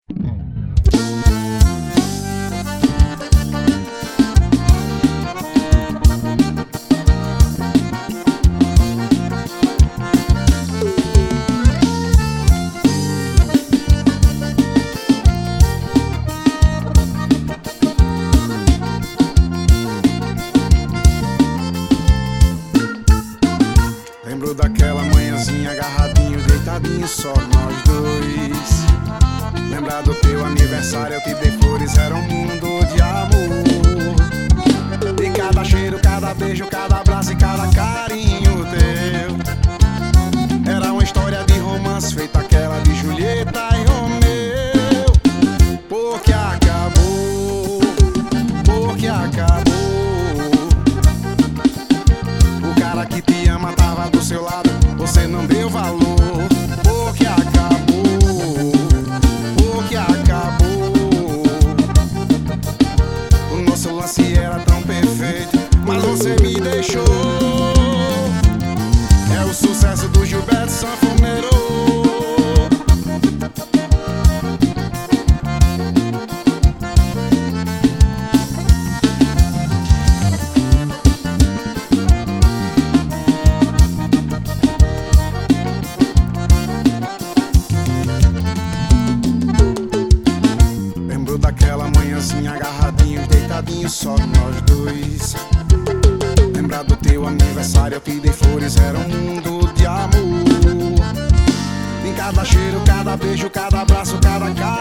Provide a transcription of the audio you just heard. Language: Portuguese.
Lembro daquela manhãzinha, agarradinho, deitadinho, só nós dois. Lembra do teu aniversário, eu te dei flores, era um mundo de amor. E cada cheiro, cada beijo, cada abraço e cada carinho teu era uma história de romance, feita aquela de Julieta e Romeu. Porque acabou, porque acabou. O cara que te ama tava do seu lado, você não deu valor. Porque acabou, porque acabou. O nosso lance era tão perfeito, mas você me deixou. É o sucesso do Gilberto Sanfoneiro. Lembro daquela manhãzinha, agarradinhos, deitadinhos, só nós dois. Lembra do teu aniversário, eu te dei flores, era um mundo de amor. Em cada cheiro, cada beijo, cada abraço, cada